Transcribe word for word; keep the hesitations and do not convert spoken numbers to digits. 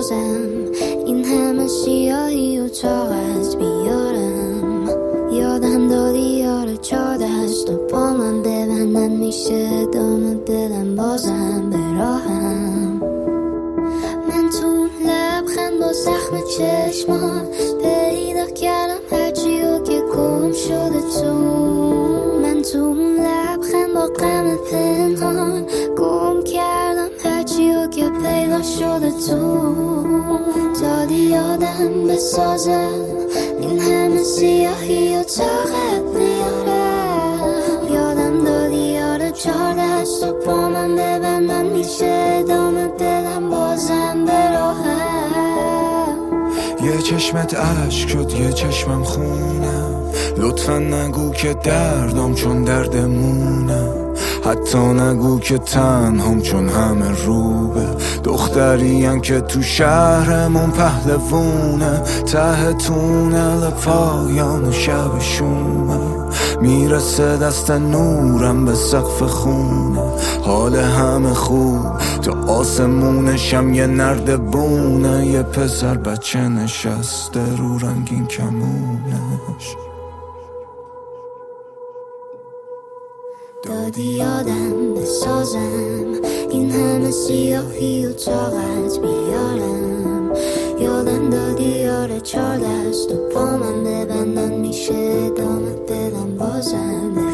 بسازم این همه سیاهی و طاقت بیارم. یادم دادی یار چار دست و پا من ببندن میشه دام دلم بازم به راهم. من تو لبخند با زخم چشمان پیدا کردم هرچی و که گم شده تو. من تو لبخند با غم پنهان گم کردم هرچی و که پیدا شده تو. دادی یادم بسازم این همه سیاهی و طاقت نیارم. یادم دادی یار چار دست و پا من ببندن میشه دام دلم بازم به راهم. یه چشمت عشق شد یه چشمم خونم، لطفا نگو که دردم چون دردمونم، حتی نگو که تنهام چون همه روبه. دختریم که تو شهرمون پهلوونه، ته تونل پایان و شب شومه. میرسه دست نورم به سقف خونه، حال همه خوب تو آسمونشم یه نرد بونه. یه پسر بچه نشسته رو رنگین کمونش. دادی یادم بسازم این همه سیاهی و طاقت بیارم. یادم دادی یار چار دست و پا من ببندن میشه دام دلم بازم.